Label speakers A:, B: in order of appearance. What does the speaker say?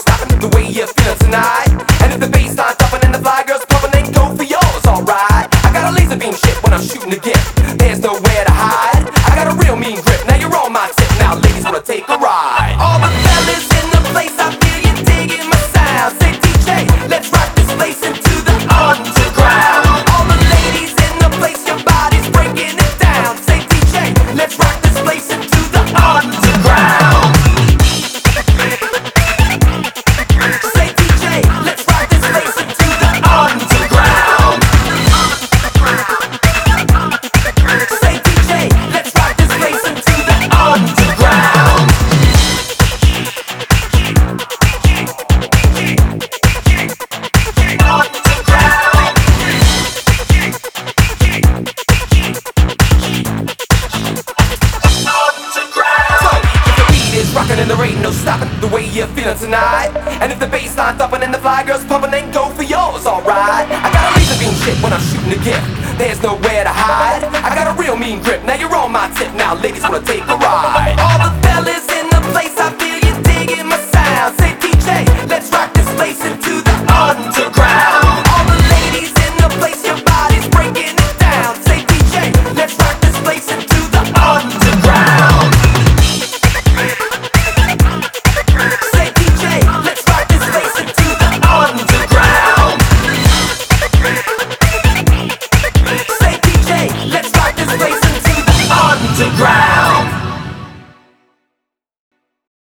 A: stopping the way you're feeling tonight. And if the bass line's thumping and the fly girls pumping, then go for yours, alright. I got a laser beam shit when I'm shooting again. There's nowhere to hide. I got a real mean grip. Now you're on my tip. Now ladies wanna take a ride. All the fellas in the place, I feel you digging my sound. Say DJ, let's rock this place into the underground. All the ladies in the place, your body's breaking it down. Say DJ, let's rock this place into the underground. Say DJ, let's rock this place into the underground. Say DJ, let's rock this place into the underground. Rockin' and there ain't no stopping the way you're feeling tonight. And if the bass line's thumping and the fly girls pumping, then go for yours, alright. I got a laser beam shit when I'm shooting again. There's nowhere to hide. I got a real mean grip. Now you're on my tip. Now ladies wanna take a ride. All the fellas in the place, I feel you digging my sound. Say DJ, let's rock this place into the underground. All the ladies in the place, your body's breaking it down. Say DJ, let's rock this place into the underground. Say DJ, let's rock this place into the underground. Say DJ, let's rock this place into the underground.